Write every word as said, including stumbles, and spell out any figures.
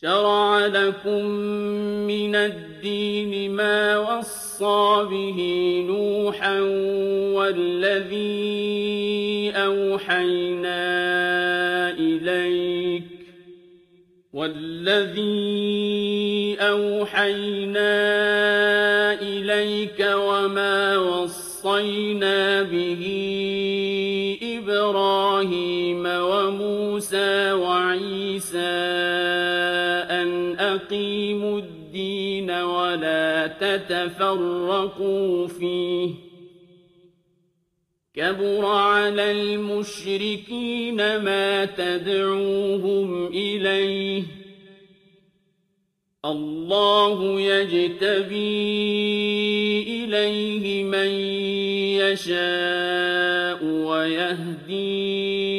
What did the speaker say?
شَرَعَ لَكُم مِّنَ الدِّينِ مَا وَصَّىٰ بِهِ نُوحًا وَالَّذِي أَوْحَيْنَا إِلَيْكَ وَالَّذِي أَوْحَيْنَا إِلَيْكَ وَمَا وَصَّيْنَا بِهِ إِبْرَاهِيمَ وَمُوسَىٰ وَعِيسَىٰ أَنْ أَقِيمُوا الدِّينَ وَلَا تَتَفَرَّقُوا فِيهِ ۚ كَبُرَ عَلَى الْمُشْرِكِينَ مَا تَدْعُوهُمْ إِلَيْهِ ۚ اللَّهُ يَجْتَبِي إِلَيْهِ مَن يَشَاءُ وَيَهْدِي